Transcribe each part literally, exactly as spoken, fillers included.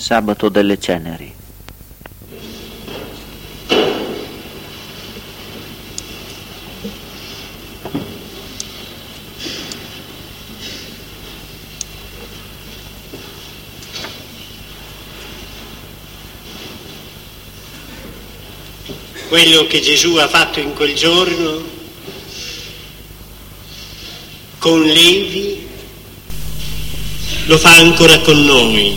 Sabato delle Ceneri. Quello che Gesù ha fatto in quel giorno con Levi lo fa ancora con noi,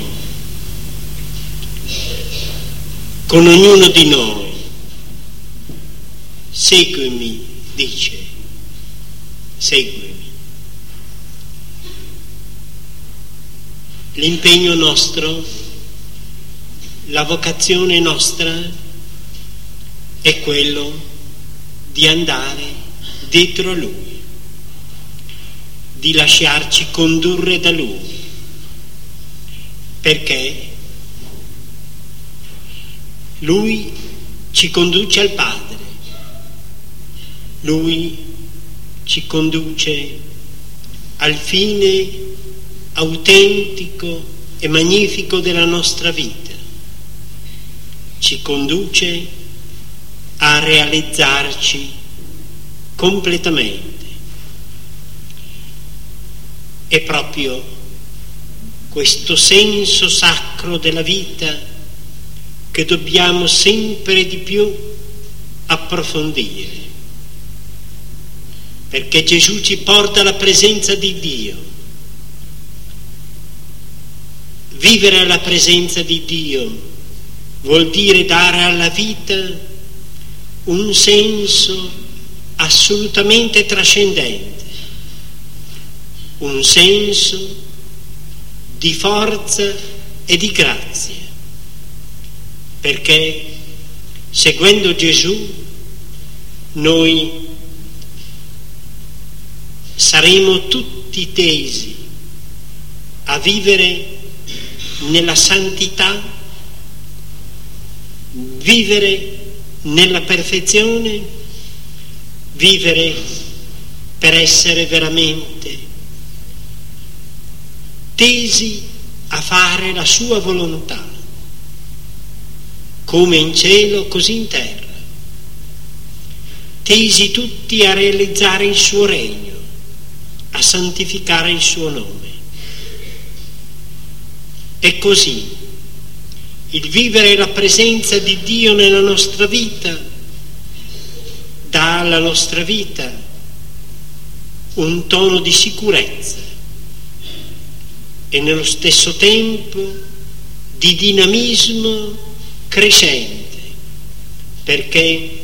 con ognuno di noi. Seguimi, dice, seguimi. L'impegno nostro, la vocazione nostra è quello di andare dietro a Lui, di lasciarci condurre da Lui, perché Lui ci conduce al Padre, Lui ci conduce al fine autentico e magnifico della nostra vita, ci conduce a realizzarci completamente. È proprio questo senso sacro della vita che dobbiamo sempre di più approfondire, perché Gesù ci porta alla presenza di Dio. Vivere alla presenza di Dio vuol dire dare alla vita un senso assolutamente trascendente, un senso di forza e di grazia, perché seguendo Gesù noi saremo tutti tesi a vivere nella santità, vivere nella perfezione, vivere per essere veramente tesi a fare la sua volontà, come in cielo così in terra, tesi tutti a realizzare il suo regno, a santificare il suo nome. E così il vivere la presenza di Dio nella nostra vita dà alla nostra vita un tono di sicurezza e nello stesso tempo di dinamismo crescente, perché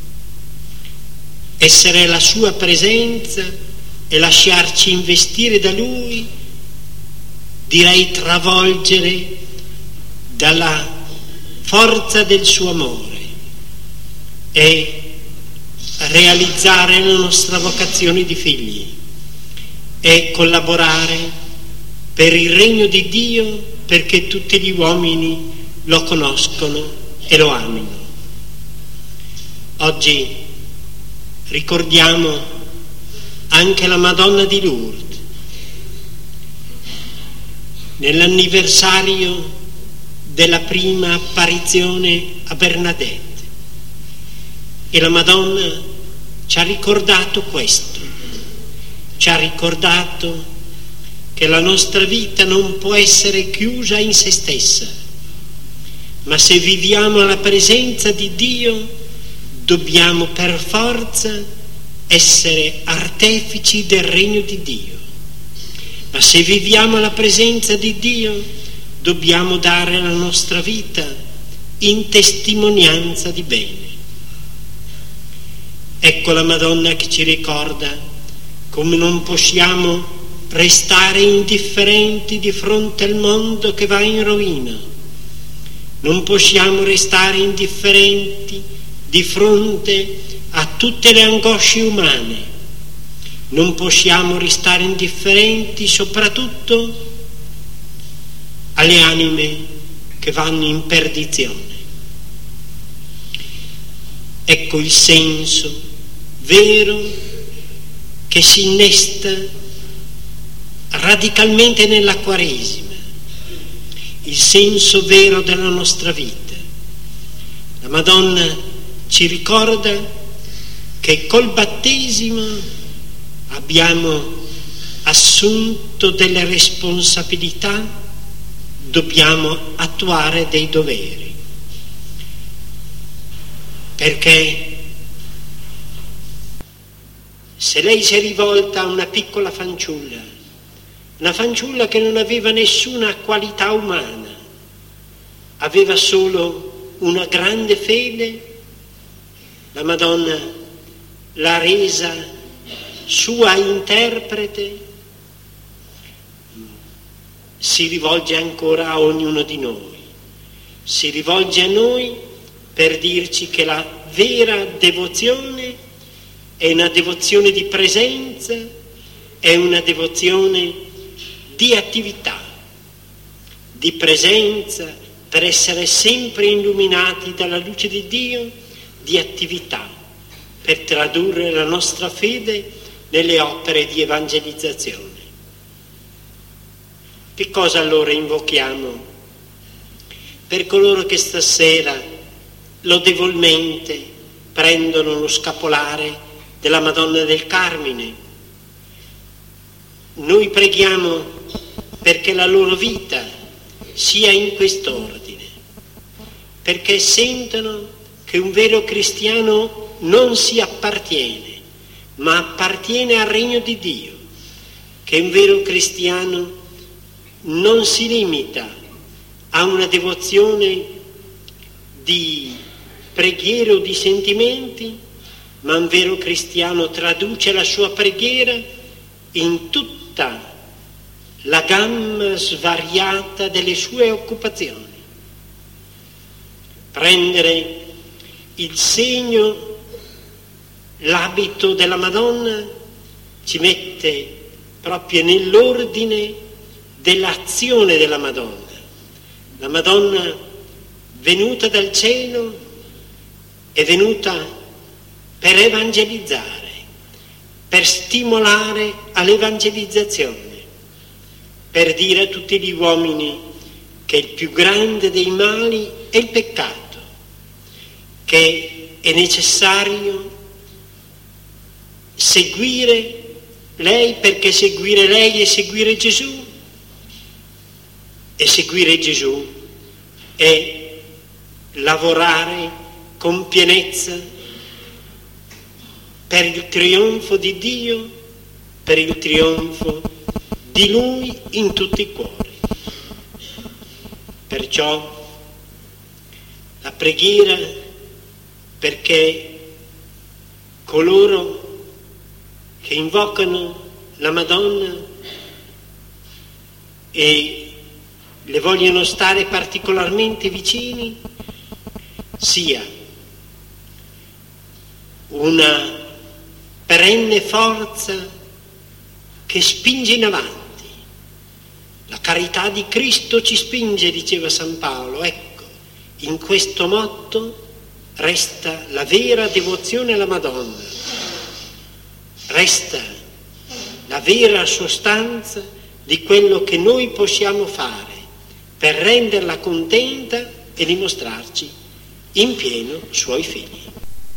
essere la sua presenza e lasciarci investire da Lui, direi travolgere dalla forza del suo amore e realizzare la nostra vocazione di figli e collaborare per il regno di Dio, perché tutti gli uomini lo conoscono e lo amino. Oggi ricordiamo anche la Madonna di Lourdes, nell'anniversario della prima apparizione a Bernadette, e la Madonna ci ha ricordato questo, ci ha ricordato che la nostra vita non può essere chiusa in se stessa, ma se viviamo alla presenza di Dio dobbiamo per forza essere artefici del regno di Dio, ma se viviamo alla presenza di Dio dobbiamo dare la nostra vita in testimonianza di bene. Ecco la Madonna che ci ricorda come non possiamo restare indifferenti di fronte al mondo che va in rovina, non possiamo restare indifferenti di fronte a tutte le angosce umane, non possiamo restare indifferenti soprattutto alle anime che vanno in perdizione. Ecco il senso vero che si innesta radicalmente nella Quaresima il senso vero della nostra vita. La Madonna ci ricorda che col battesimo abbiamo assunto delle responsabilità, dobbiamo attuare dei doveri, perché se lei si è rivolta a una piccola fanciulla, una fanciulla che non aveva nessuna qualità umana, aveva solo una grande fede, la Madonna l'ha resa sua interprete, si rivolge ancora a ognuno di noi, si rivolge a noi per dirci che la vera devozione è una devozione di presenza, è una devozione di attività, di presenza per essere sempre illuminati dalla luce di Dio, di attività per tradurre la nostra fede nelle opere di evangelizzazione. Che cosa allora invochiamo per coloro che stasera lodevolmente prendono lo scapolare della Madonna del Carmine? Noi preghiamo perché la loro vita sia in quest'ordine, perché sentono che un vero cristiano non si appartiene, ma appartiene al regno di Dio, che un vero cristiano non si limita a una devozione di preghiere o di sentimenti, ma un vero cristiano traduce la sua preghiera in tutta la gamma svariata delle sue occupazioni. Prendere il segno, l'abito della Madonna ci mette proprio nell'ordine dell'azione della Madonna. La Madonna venuta dal cielo è venuta per evangelizzare, per stimolare all'evangelizzazione, per dire a tutti gli uomini che il più grande dei mali è il peccato, che è necessario seguire lei, perché seguire lei è seguire Gesù, e seguire Gesù è lavorare con pienezza per il trionfo di Dio, per il trionfo di Lui in tutti i cuori. Perciò la preghiera perché coloro che invocano la Madonna e le vogliono stare particolarmente vicini, sia una perenne forza che spinge in avanti. La carità di Cristo ci spinge, diceva San Paolo. Ecco, in questo motto resta la vera devozione alla Madonna, resta la vera sostanza di quello che noi possiamo fare per renderla contenta e dimostrarci in pieno suoi figli.